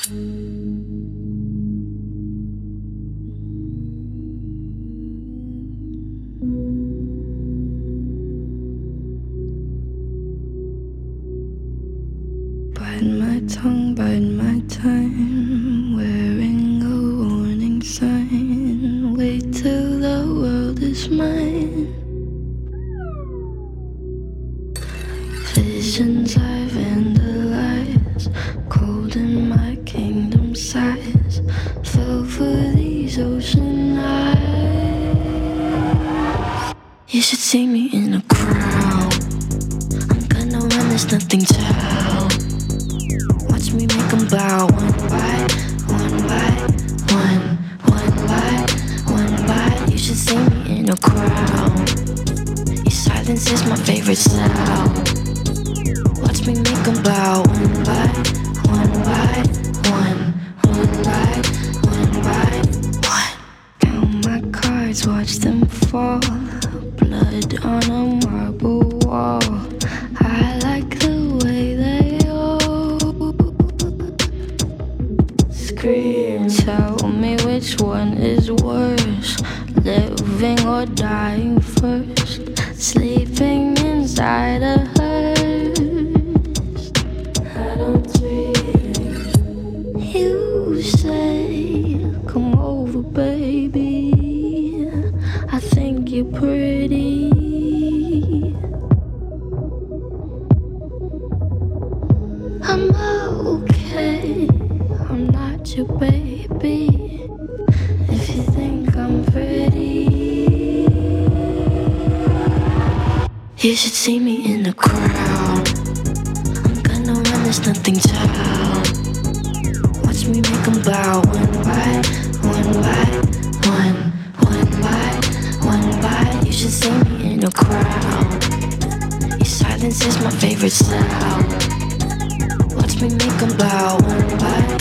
Bide my time, wearing a warning sign. Wait till the world is mine. Visions I vandalize, cold in my kingdom size. Fell for these ocean eyes. You should see me in a crowd. I'm gonna run, there's nothing to help. Watch me make them bow one by one by one, one by one by. You should see me in a crowd. Your silence is my favorite sound. Watch me make them bow one by one by one, one by one by one. Count my cards, watch them fall. Blood on a marble wall. I like the way they scream. Tell me which one is worse, living or dying first. Sleeping inside a hearse. I don't dream. You say, come over, baby. I think you're pretty. I'm okay. I'm not your baby. If you think I'm pretty, you should see me in the crowd. I'm gonna run, there's nothing to help. Watch me make them bow one by one by one, one by one by. You should see me in a crowd. Your silence is my favorite sound. Watch me make them bow one by